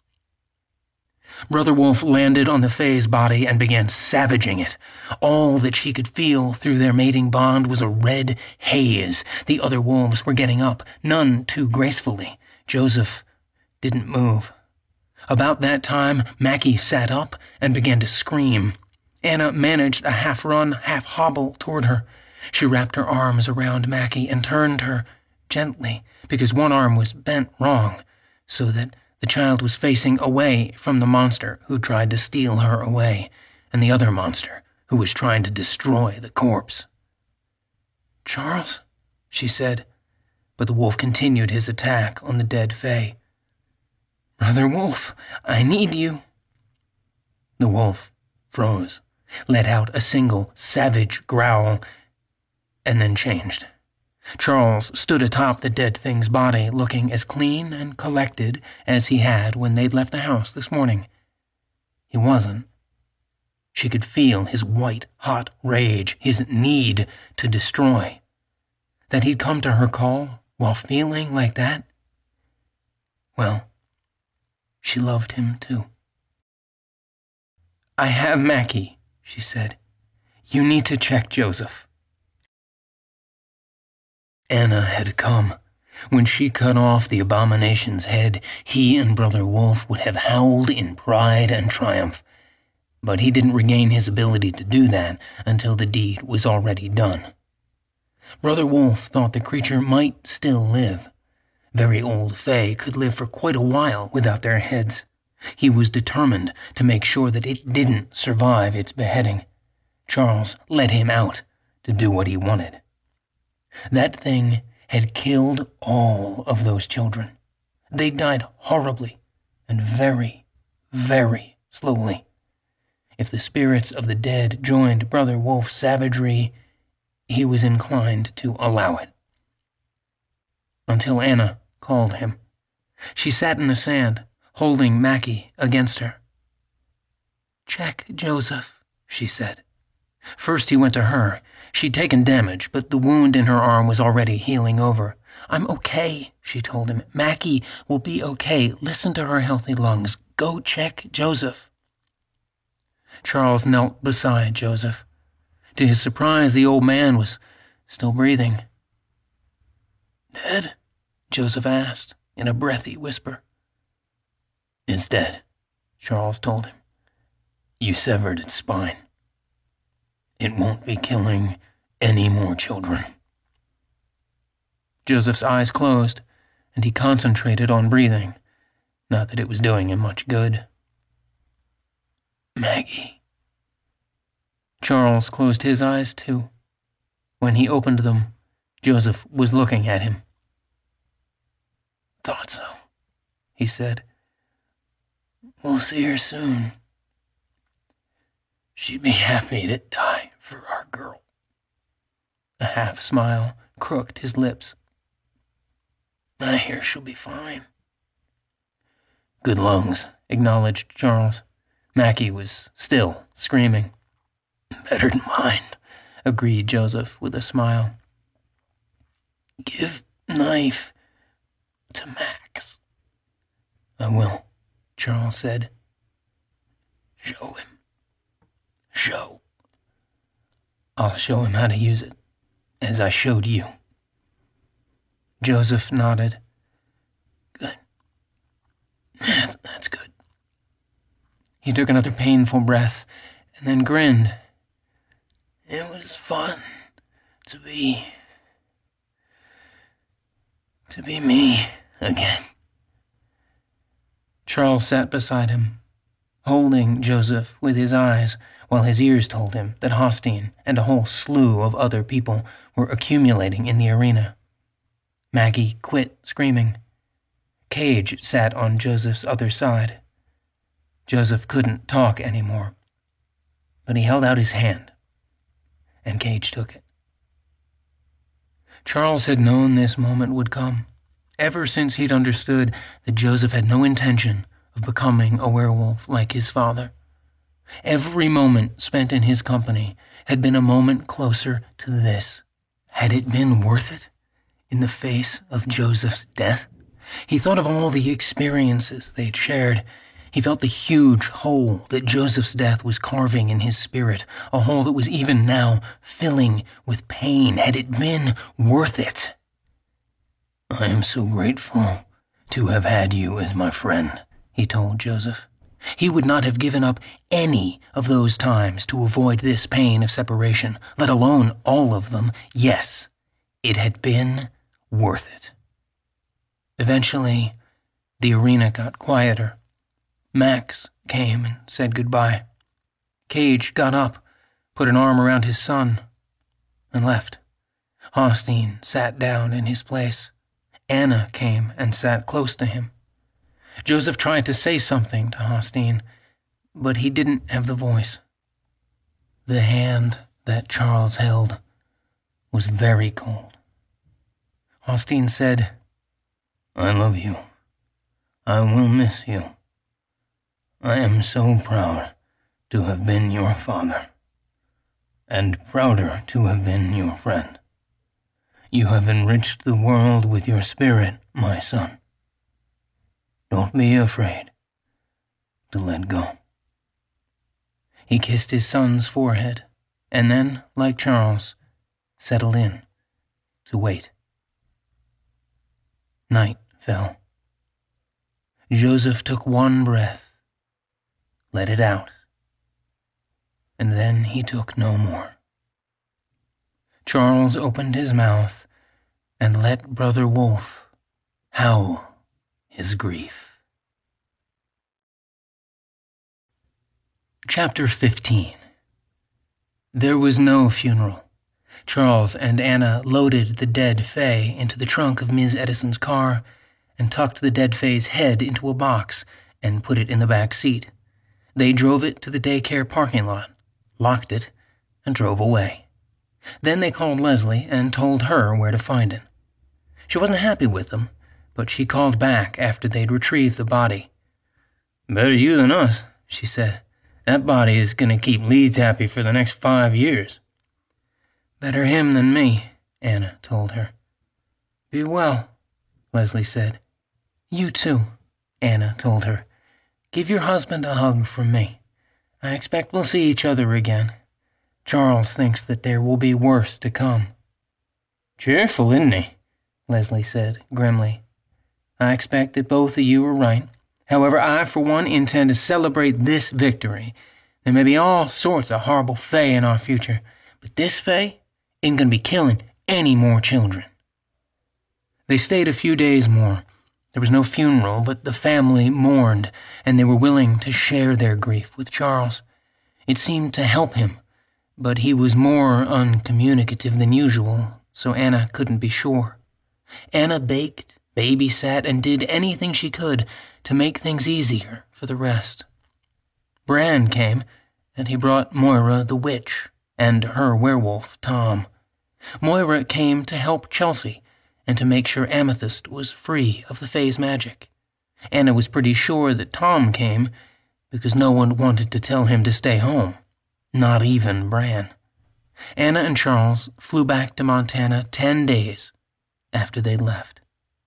Speaker 1: Brother Wolf landed on the fey's body and began savaging it. All that she could feel through their mating bond was a red haze. The other wolves were getting up, none too gracefully. Joseph didn't move. About that time, Mackie sat up and began to scream. Anna managed a half-run, half-hobble toward her. She wrapped her arms around Mackie and turned her gently, because one arm was bent wrong, so that the child was facing away from the monster who tried to steal her away, and the other monster who was trying to destroy the corpse. "Charles," she said, but the wolf continued his attack on the dead fey. "Brother Wolf, I need you." The wolf froze, let out a single savage growl, and then changed. Charles stood atop the dead thing's body, looking as clean and collected as he had when they'd left the house this morning. He wasn't. She could feel his white-hot rage, his need to destroy. That he'd come to her call while feeling like that? Well, she loved him too. "I have Mackie," she said. "You need to check Joseph." Anna had come. When she cut off the abomination's head, he and Brother Wolf would have howled in pride and triumph. But he didn't regain his ability to do that until the deed was already done. Brother Wolf thought the creature might still live. Very old fey could live for quite a while without their heads. He was determined to make sure that it didn't survive its beheading. Charles let him out to do what he wanted. That thing had killed all of those children. They died horribly and very, very slowly. If the spirits of the dead joined Brother Wolf's savagery, he was inclined to allow it. Until Anna called him. She sat in the sand, holding Mackie against her. "Check Joseph," she said. First he went to her. She'd taken damage, but the wound in her arm was already healing over. "I'm okay," she told him. "Mackie will be okay. Listen to her healthy lungs. Go check Joseph." Charles knelt beside Joseph. To his surprise, the old man was still breathing. "Dead?" Joseph asked, in a breathy whisper. "It's dead," Charles told him. "You severed its spine. It won't be killing any more children." Joseph's eyes closed, and he concentrated on breathing, not that it was doing him much good. "Maggie." Charles closed his eyes, too. When he opened them, Joseph was looking at him. "Thought so," he said. "We'll see her soon. She'd be happy to die for our girl." A half smile crooked his lips. "I hear she'll be fine." "Good lungs," acknowledged Charles. Mackie was still screaming. "Better than mine," agreed Joseph with a smile. "Give knife to Max." "I will," Charles said. "Show him." "Show." "I'll show him how to use it, as I showed you." Joseph nodded. "Good. That's good." He took another painful breath and then grinned. "It was fun to be me again." Charles sat beside him, holding Joseph with his eyes, while his ears told him that Hostine and a whole slew of other people were accumulating in the arena. Maggie quit screaming. Cage sat on Joseph's other side. Joseph couldn't talk anymore, but he held out his hand, and Cage took it. Charles had known this moment would come, ever since he'd understood that Joseph had no intention of becoming a werewolf like his father. Every moment spent in his company had been a moment closer to this. Had it been worth it, in the face of Joseph's death? He thought of all the experiences they'd shared. He felt the huge hole that Joseph's death was carving in his spirit, a hole that was even now filling with pain. Had it been worth it? "I am so grateful to have had you as my friend," he told Joseph. He would not have given up any of those times to avoid this pain of separation, let alone all of them. Yes, it had been worth it. Eventually, the arena got quieter. Max came and said goodbye. Cage got up, put an arm around his son, and left. Hostine sat down in his place. Anna came and sat close to him. Joseph tried to say something to Hostine, but he didn't have the voice. The hand that Charles held was very cold. Hostine said, "I love you. I will miss you. I am so proud to have been your father, and prouder to have been your friend. You have enriched the world with your spirit, my son. Don't be afraid to let go." He kissed his son's forehead, and then, like Charles, settled in to wait. Night fell. Joseph took one breath, let it out, and then he took no more. Charles opened his mouth and let Brother Wolf howl his grief. Chapter 15. There was no funeral. Charles and Anna loaded the dead Fay into the trunk of Ms. Edison's car and tucked the dead Fay's head into a box and put it in the back seat. They drove it to the daycare parking lot, locked it, and drove away. Then they called Leslie and told her where to find it. She wasn't happy with them, but she called back after they'd retrieved the body. "Better you than us," she said. That body is going to keep Leeds happy for the next 5 years. Better him than me, Anna told her. Be well, Leslie said. You too, Anna told her. Give your husband a hug from me. I expect we'll see each other again. Charles thinks that there will be worse to come. Cheerful, isn't he? Leslie said grimly. I expect that both of you are right. However, I, for one, intend to celebrate this victory. There may be all sorts of horrible Fae in our future, but this Fae ain't going to be killing any more children. They stayed a few days more. There was no funeral, but the family mourned, and they were willing to share their grief with Charles. It seemed to help him, but he was more uncommunicative than usual, so Anna couldn't be sure. Anna baked, babysat, and did anything she could to make things easier for the rest. Bran came, and he brought Moira the witch and her werewolf, Tom. Moira came to help Chelsea and to make sure Amethyst was free of the Fae's magic. Anna was pretty sure that Tom came because no one wanted to tell him to stay home, not even Bran. Anna and Charles flew back to Montana 10 days after they'd left.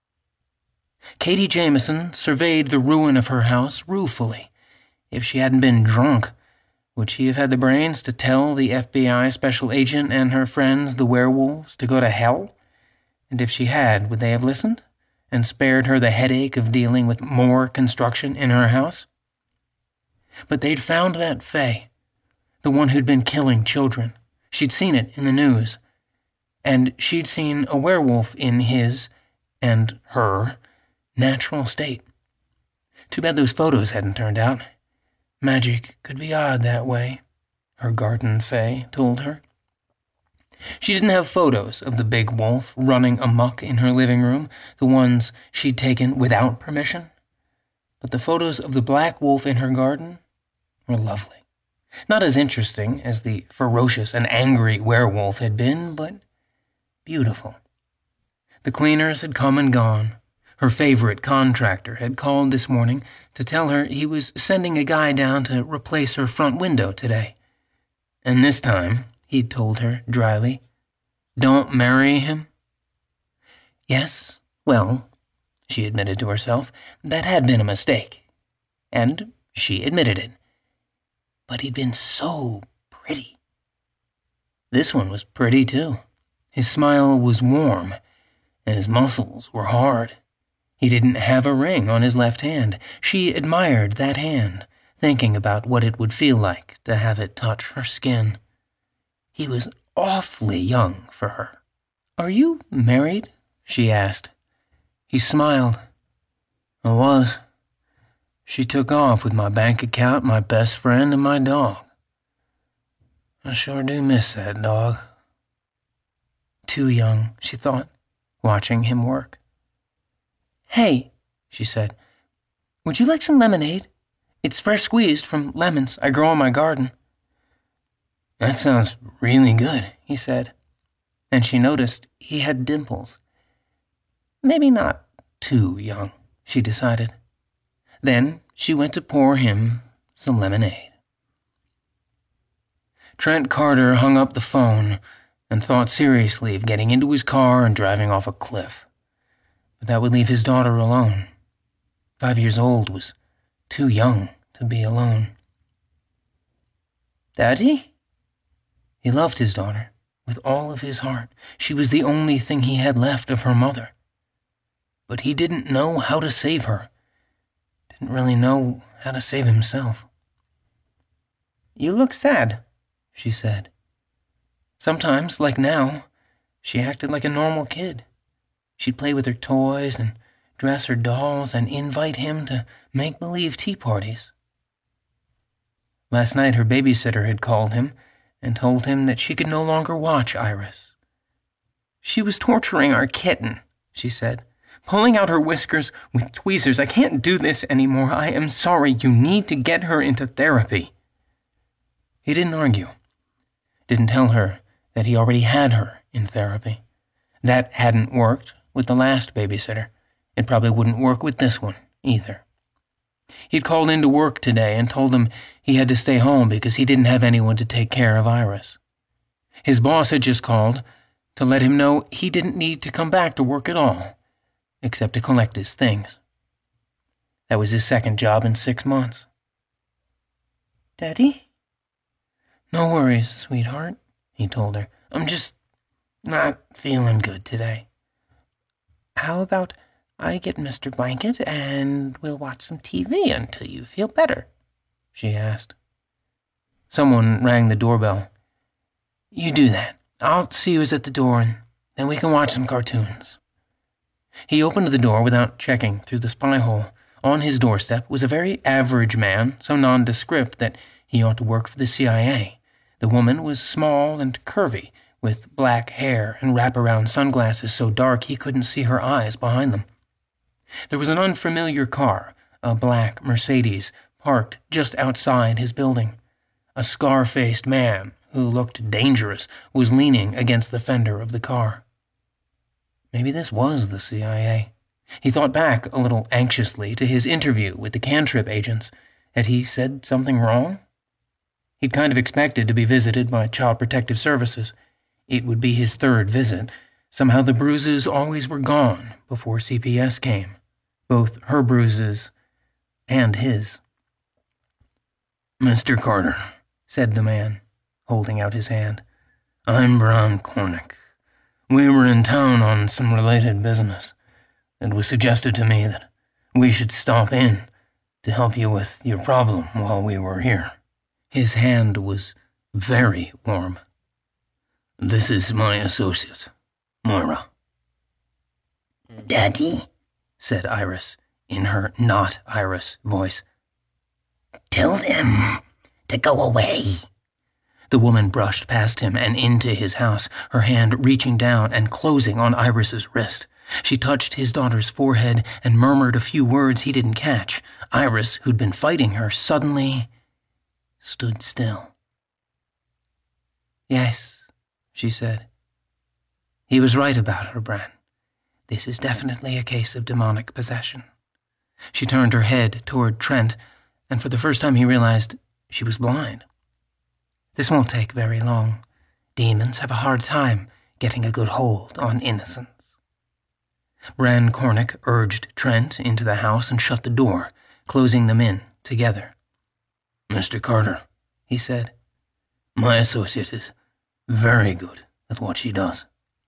Speaker 1: Katie Jameson surveyed the ruin of her house ruefully. If she hadn't been drunk, would she have had the brains to tell the FBI special agent and her friends, the werewolves, to go to hell? And if she had, would they have listened and spared her the headache of dealing with more construction in her house? But they'd found that Fae, the one who'd been killing children. She'd seen it in the news. And she'd seen a werewolf in his, and her, natural state. Too bad those photos hadn't turned out. Magic could be odd that way, her garden Fae told her. She didn't have photos of the big wolf running amok in her living room, the ones she'd taken without permission. But the photos of the black wolf in her garden were lovely. Not as interesting as the ferocious and angry werewolf had been, but beautiful. The cleaners had come and gone. Her favorite contractor had called this morning to tell her he was sending a guy down to replace her front window today. And this time, he'd told her dryly, don't marry him. Yes, well, she admitted to herself, that had been a mistake. And she admitted it. But he'd been so pretty. This one was pretty, too. His smile was warm, and his muscles were hard. He didn't have a ring on his left hand. She admired that hand, thinking about what it would feel like to have it touch her skin. He was awfully young for her. Are you married? She asked. He smiled. I was. She took off with my bank account, my best friend, and my dog. I sure do miss that dog. Too young, she thought, watching him work. Hey, she said, would you like some lemonade? It's fresh squeezed from lemons I grow in my garden. That sounds really good, he said, and she noticed he had dimples. Maybe not too young, she decided. Then she went to pour him some lemonade. Trent Carter hung up the phone and thought seriously of getting into his car and driving off a cliff. But that would leave his daughter alone. 5 years old was too young to be alone. Daddy? He loved his daughter with all of his heart. She was the only thing he had left of her mother. But he didn't know how to save her. Didn't really know how to save himself. You look sad, she said. Sometimes, like now, she acted like a normal kid. She'd play with her toys and dress her dolls and invite him to make-believe tea parties. Last night her babysitter had called him and told him that she could no longer watch Iris. She was torturing our kitten, she said, pulling out her whiskers with tweezers. I can't do this anymore. I am sorry. You need to get her into therapy. He didn't argue. Didn't tell her that he already had her in therapy. That hadn't worked with the last babysitter. It probably wouldn't work with this one either. He'd called into work today and told them he had to stay home because he didn't have anyone to take care of Iris. His boss had just called to let him know he didn't need to come back to work at all, except to collect his things. That was his second job in 6 months.
Speaker 2: Daddy?
Speaker 1: No worries, sweetheart, he told her. I'm just not feeling good today.
Speaker 2: How about I get Mr. Blanket and we'll watch some TV until you feel better? She asked.
Speaker 1: Someone rang the doorbell. You do that. I'll see who's at the door and then we can watch some cartoons. He opened the door without checking through the spy hole. On his doorstep was a very average man, so nondescript that he ought to work for the CIA. The woman was small and curvy, with black hair and wraparound sunglasses so dark he couldn't see her eyes behind them. There was an unfamiliar car, a black Mercedes, parked just outside his building. A scar-faced man, who looked dangerous, was leaning against the fender of the car. Maybe this was the CIA. He thought back a little anxiously to his interview with the Cantrip agents. Had he said something wrong? He'd kind of expected to be visited by Child Protective Services. It would be his third visit. Somehow the bruises always were gone before CPS came. Both her bruises and his. Mr. Carter, said the man, holding out his hand. I'm Bram Cornick. We were in town on some related business. It was suggested to me that we should stop in to help you with your problem while we were here. His hand was very warm. This is my associate, Moira.
Speaker 2: Daddy,
Speaker 1: said Iris, in her not Iris voice.
Speaker 2: Tell them to go away.
Speaker 1: The woman brushed past him and into his house, her hand reaching down and closing on Iris's wrist. She touched his daughter's forehead and murmured a few words he didn't catch. Iris, who'd been fighting her, suddenly stood still. Yes, she said. He was right about her, Bran. This is definitely a case of demonic possession. She turned her head toward Trent, and for the first time he realized she was blind. This won't take very long. Demons have a hard time getting a good hold on innocence. Bran Cornick urged Trent into the house and shut the door, closing them in together. Mr. Carter, he said, my associate is very good at what she does.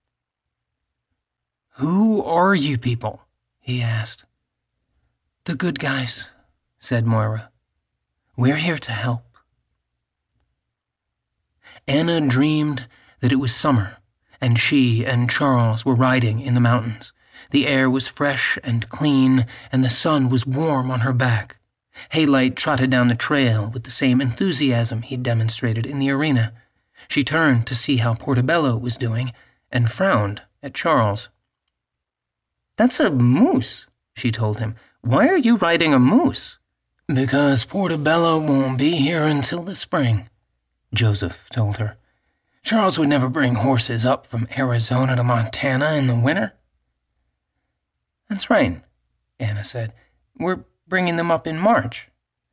Speaker 1: Who are you people? He asked. The good guys, said Moira. We're here to help. Anna dreamed that it was summer, and she and Charles were riding in the mountains. The air was fresh and clean, and the sun was warm on her back. Haylight trotted down the trail with the same enthusiasm he'd demonstrated in the arena. She turned to see how Portobello was doing, and frowned at Charles. That's a moose, she told him. Why are you riding a moose? Because Portobello won't be here until the spring, Joseph told her. Charles would never bring horses up from Arizona to Montana in the winter. That's right, Anna said. We're bringing them up in March.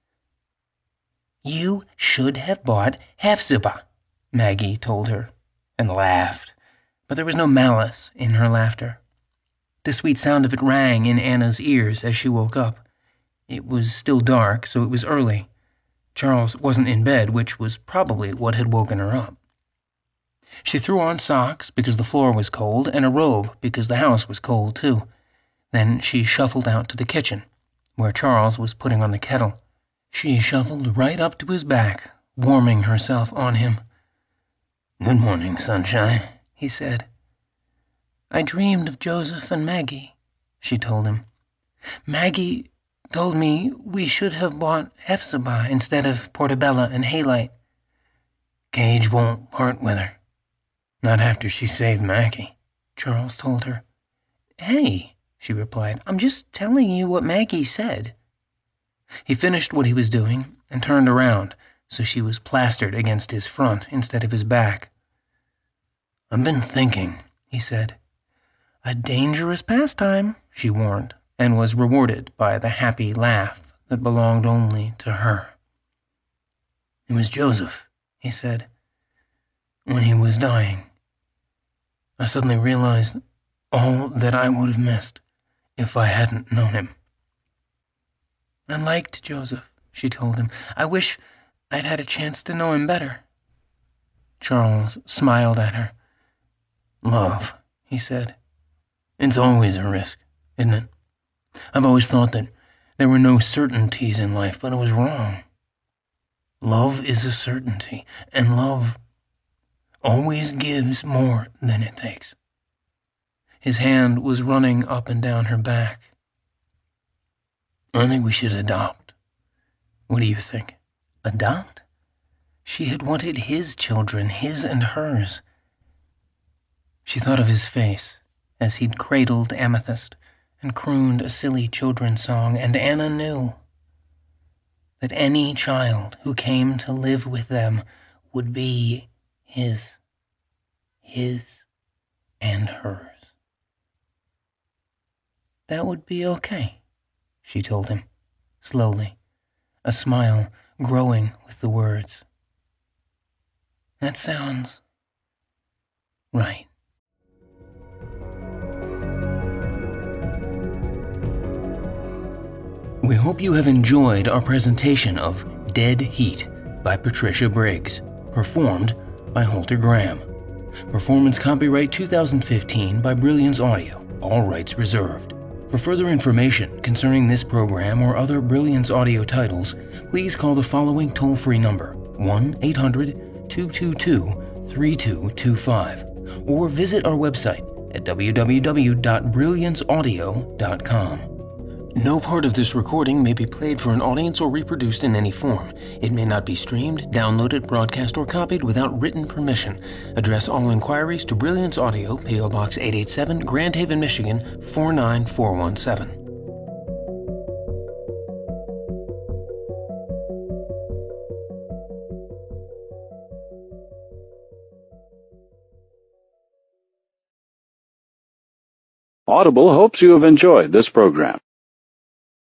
Speaker 1: You should have bought Hephzibah, Maggie told her, and laughed, but there was no malice in her laughter. The sweet sound of it rang in Anna's ears as she woke up. It was still dark, so it was early. Charles wasn't in bed, which was probably what had woken her up. She threw on socks because the floor was cold, and a robe because the house was cold, too. Then she shuffled out to the kitchen, where Charles was putting on the kettle. She shuffled right up to his back, warming herself on him. Good morning, sunshine, he said. I dreamed of Joseph and Maggie, she told him. Maggie told me we should have bought Hephzibah instead of Portobello and Haylight. Cage won't part with her. Not after she saved Maggie, Charles told her. Hey, she replied, I'm just telling you what Maggie said. He finished what he was doing and turned around, so she was plastered against his front instead of his back. I've been thinking, he said. A dangerous pastime, she warned, and was rewarded by the happy laugh that belonged only to her. "It was Joseph," he said. "When he was dying, I suddenly realized all that I would have missed if I hadn't known him." "I liked Joseph," she told him. "I wish I'd had a chance to know him better." Charles smiled at her. "Love," he said. "It's always a risk, isn't it? I've always thought that there were no certainties in life, but I was wrong. Love is a certainty, and love always gives more than it takes." His hand was running up and down her back. "I think we should adopt. What do you think?" Adopt? She had wanted his children, his and hers. She thought of his face as he'd cradled Amethyst and crooned a silly children's song, and Anna knew that any child who came to live with them would be his and hers. "That would be okay," she told him, slowly, a smile growing with the words. "That sounds right." We hope you have enjoyed our presentation of Dead Heat by Patricia Briggs, performed by Holter Graham. Performance copyright 2015 by Brilliance Audio, all rights reserved. For further information concerning this program or other Brilliance Audio titles, please call the following toll-free number, 1-800-222-3225, or visit our website at www.brillianceaudio.com. No part of this recording may be played for an audience or reproduced in any form. It may not be streamed, downloaded, broadcast, or copied without written permission. Address all inquiries to Brilliance Audio, P.O. Box 887, Grand Haven, Michigan 49417.
Speaker 3: Audible hopes you have enjoyed this program.